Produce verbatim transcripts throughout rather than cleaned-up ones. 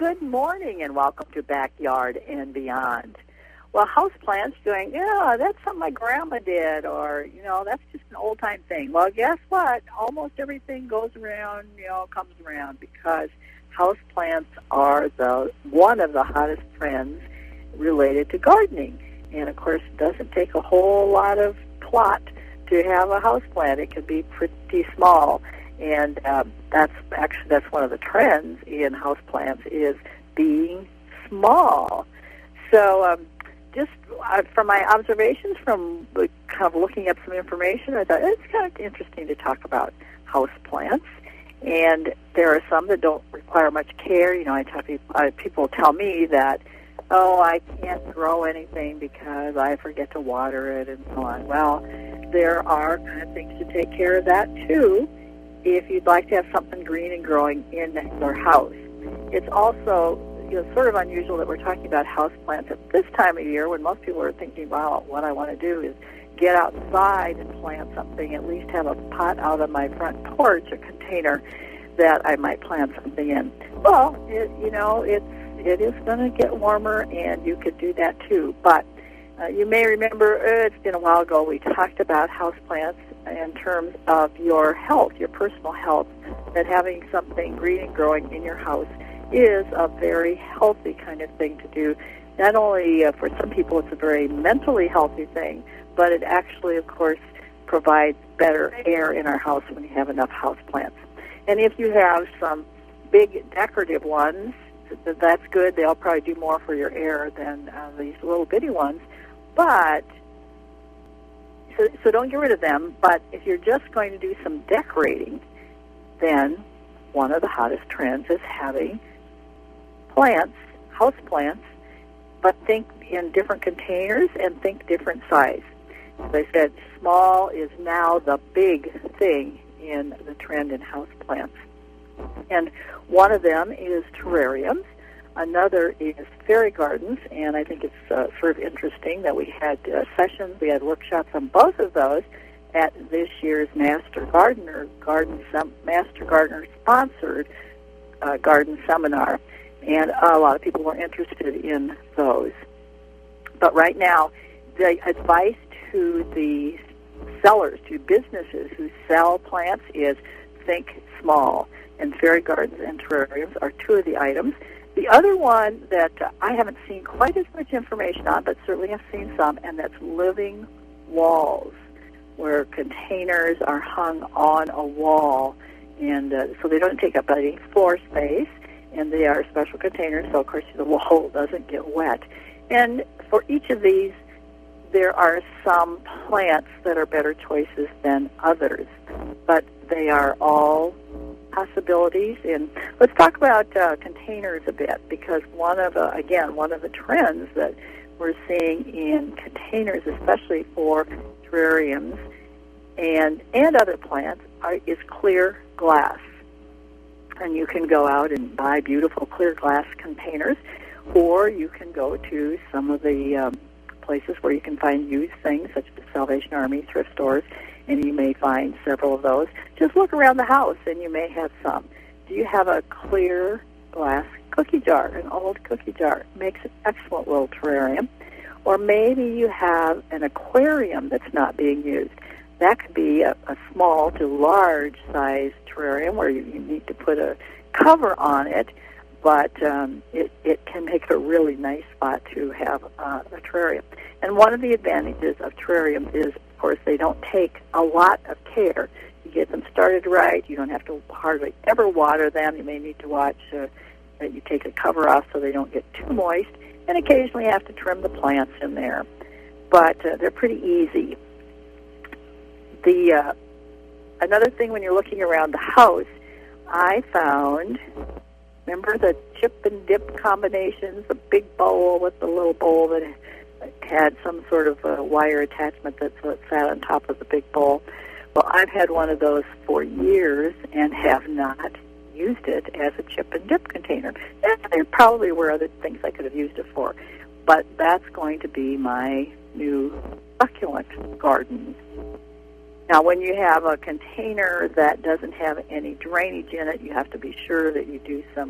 good morning and welcome to Backyard and Beyond. Well, houseplants doing, yeah, that's something my grandma did, or, you know, that's just an old-time thing. Well, guess what? Almost everything goes around, you know, comes around, because houseplants are the one of the hottest trends related to gardening. And, of course, it doesn't take a whole lot of plot to have a houseplant. It can be pretty small. And um, that's actually that's one of the trends in houseplants, is being small. So um, just uh, from my observations from uh, kind of looking up some information, I thought it's kind of interesting to talk about houseplants. And there are some that don't require much care. You know, I tell people, uh, people tell me that, oh, I can't grow anything because I forget to water it and so on. Well, there are kind of things to take care of that, too, if you'd like to have something green and growing in your house. It's also, you know, sort of unusual that we're talking about houseplants at this time of year, when most people are thinking, well, what I want to do is get outside and plant something, at least have a pot out on my front porch, a container that I might plant something in. Well, it, you know, it's, it is going to get warmer, and you could do that too. But uh, you may remember, uh, it's been a while ago, we talked about houseplants in terms of your health, your personal health, that having something green and growing in your house is a very healthy kind of thing to do. Not only uh, for some people it's a very mentally healthy thing, but it actually, of course, provides better air in our house when you have enough houseplants. And if you have some big decorative ones, that's good. They'll probably do more for your air than uh, these little bitty ones. But So, so don't get rid of them, but if you're just going to do some decorating, then one of the hottest trends is having plants, house plants, but think in different containers and think different size. As I said, small is now the big thing in the trend in house plants. And one of them is terrariums. Another is fairy gardens, and I think it's uh, sort of interesting that we had uh, sessions, we had workshops on both of those at this year's Master Gardener Garden Sem- Master Gardener sponsored uh, garden seminar, and a lot of people were interested in those. But right now, the advice to the sellers, to businesses who sell plants, is think small, and fairy gardens and terrariums are two of the items. The other one that uh, I haven't seen quite as much information on, but certainly have seen some, and that's living walls, where containers are hung on a wall, and uh, so they don't take up any floor space, and they are special containers, so of course the wall doesn't get wet. And for each of these, there are some plants that are better choices than others, but they are all possibilities. And let's talk about uh, containers a bit, because one of the, again, one of the trends that we're seeing in containers, especially for terrariums and and other plants, are, is clear glass. And you can go out and buy beautiful clear glass containers, or you can go to some of the um, places where you can find used things, such as Salvation Army thrift stores, and you may find several of those. Just look around the house, and you may have some. Do you have a clear glass cookie jar, an old cookie jar? Makes an excellent little terrarium. Or maybe you have an aquarium that's not being used. That could be a, a small to large size terrarium where you, you need to put a cover on it, but um, it, it can make a really nice spot to have uh, a terrarium. And one of the advantages of terrariums is, of course, they don't take a lot of care. You get them started right. You don't have to hardly ever water them. You may need to watch uh, that you take the cover off so they don't get too moist, and occasionally you have to trim the plants in there. But uh, they're pretty easy. The uh, another thing when you're looking around the house, I found, remember the chip and dip combinations, the big bowl with the little bowl that had some sort of a wire attachment that sat on top of the big bowl? Well, I've had one of those for years and have not used it as a chip and dip container. And there probably were other things I could have used it for, but that's going to be my new succulent garden. Now, when you have a container that doesn't have any drainage in it, you have to be sure that you do some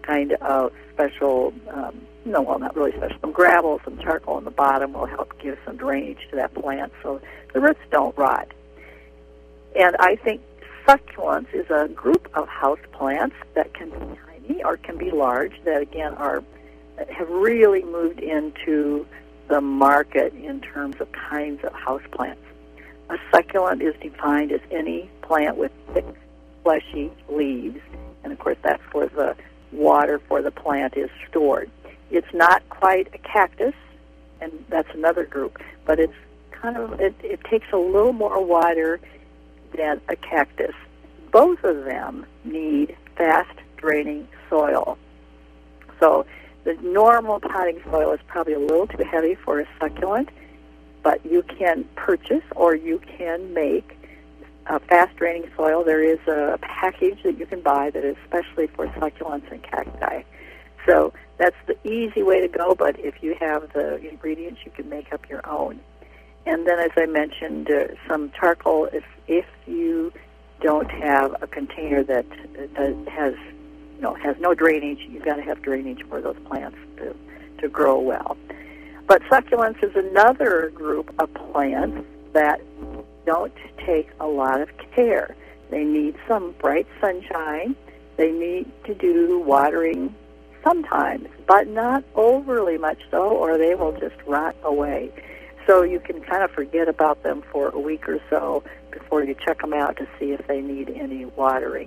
kind of special, um, no, well, not really special, some gravel, some charcoal on the bottom will help give some drainage to that plant so the roots don't rot. And I think succulents is a group of house plants that can be tiny or can be large that, again, are have really moved into the market in terms of kinds of house plants. A succulent is defined as any plant with thick, fleshy leaves, and of course that's where the water for the plant is stored. It's not quite a cactus, and that's another group, but it's kind of, it, it takes a little more water than a cactus. Both of them need fast-draining soil. So the normal potting soil is probably a little too heavy for a succulent, but you can purchase or you can make a fast-draining soil. There is a package that you can buy that is especially for succulents and cacti. So that's the easy way to go, but if you have the ingredients, you can make up your own. And then, as I mentioned, uh, some charcoal. If if you don't have a container that uh, has, you know, has no drainage, you've got to have drainage for those plants to to grow well. But succulents is another group of plants that don't take a lot of care. They need some bright sunshine. They need to do watering sometimes, but not overly much so, or they will just rot away. So you can kind of forget about them for a week or so before you check them out to see if they need any watering.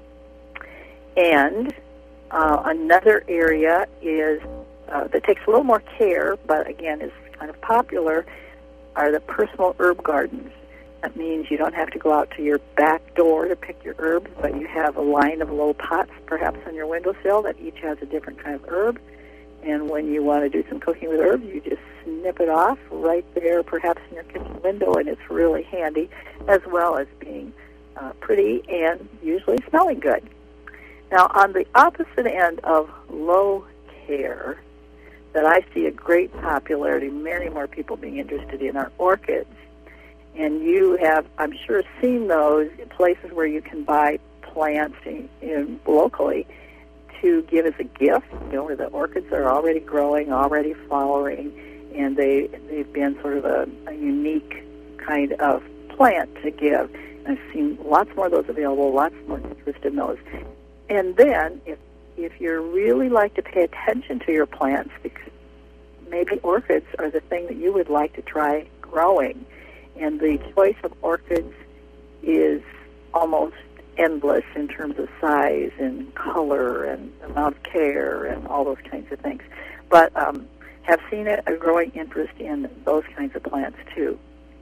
And uh, another area is uh, that takes a little more care, but again is kind of popular, are the personal herb gardens. That means you don't have to go out to your back door to pick your herbs, but you have a line of little pots perhaps on your windowsill that each has a different kind of herb. And when you want to do some cooking with herbs, you just snip it off right there, perhaps in your kitchen window, and it's really handy, as well as being uh, pretty and usually smelling good. Now, on the opposite end of low care, that I see a great popularity, many more people being interested in, are orchids. And you have, I'm sure, seen those in places where you can buy plants in, in locally to give as a gift, you know, where the orchids are already growing, already flowering, and they, they've been sort of a, a unique kind of plant to give. And I've seen lots more of those available, lots more interest in those. And then, if if you really like to pay attention to your plants, because maybe orchids are the thing that you would like to try growing. And the choice of orchids is almost endless in terms of size and color and amount of care and all those kinds of things. But um, have seen a, a growing interest in those kinds of plants too.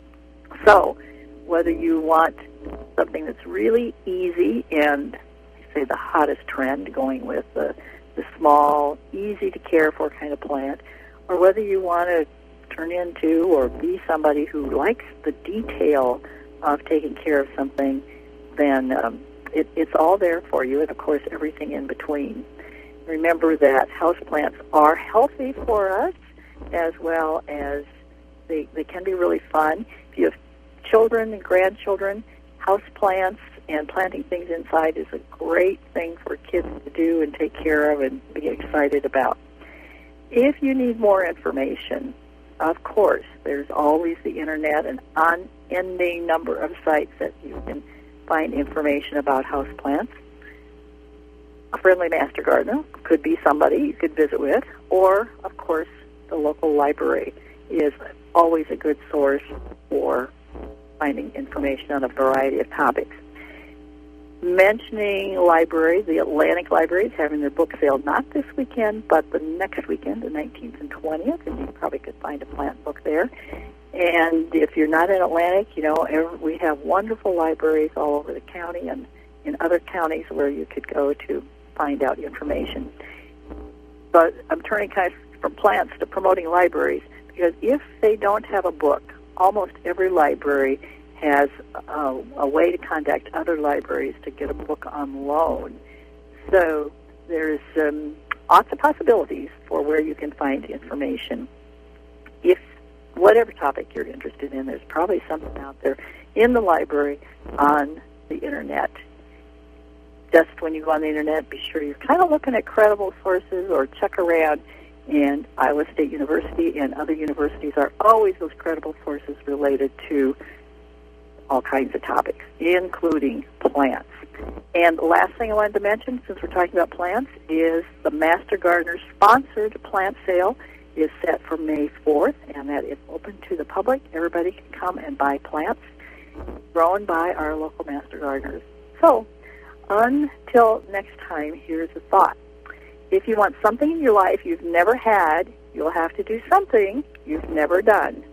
So whether you want something that's really easy and, say, the hottest trend, going with the, the small, easy to care for kind of plant, or whether you want to turn into or be somebody who likes the detail of taking care of something, then um, it, it's all there for you, and of course everything in between. Remember that houseplants are healthy for us, as well as they, they can be really fun. If you have children and grandchildren, houseplants and planting things inside is a great thing for kids to do and take care of and be excited about. If you need more information, of course, there's always the Internet, an unending number of sites that you can find information about houseplants. A friendly master gardener could be somebody you could visit with, or, of course, the local library is always a good source for finding information on a variety of topics. Mentioning libraries, the Atlantic Library is having their book sale not this weekend, but the next weekend, the nineteenth and twentieth, and you probably could find a plant book there. And if you're not in Atlantic, you know, we have wonderful libraries all over the county and in other counties where you could go to find out information. But I'm turning kind of from plants to promoting libraries, because if they don't have a book, almost every library has uh, a way to contact other libraries to get a book on loan. So there's um, lots of possibilities for where you can find information. If whatever topic you're interested in, there's probably something out there in the library on the Internet. just when you go on the Internet, be sure you're kind of looking at credible sources or check around. And Iowa State University and other universities are always those credible sources related to all kinds of topics, including plants. And the last thing I wanted to mention, since we're talking about plants, is the Master Gardener sponsored plant sale is set for May fourth, and that is open to the public. Everybody can come and buy plants grown by our local Master Gardeners. So, until next time, here's a thought. If you want something in your life you've never had, you'll have to do something you've never done.